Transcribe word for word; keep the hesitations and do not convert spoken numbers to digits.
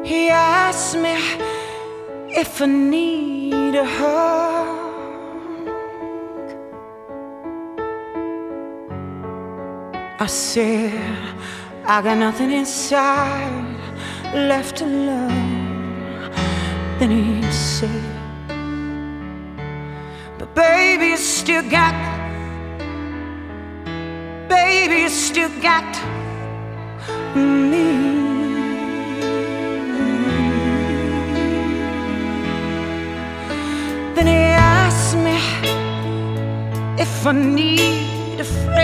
He asked me if I need a hug. I said, I got nothing inside left to love. Then he said, but baby, you still got, baby, you still got me. Then he asked me if I need a friend.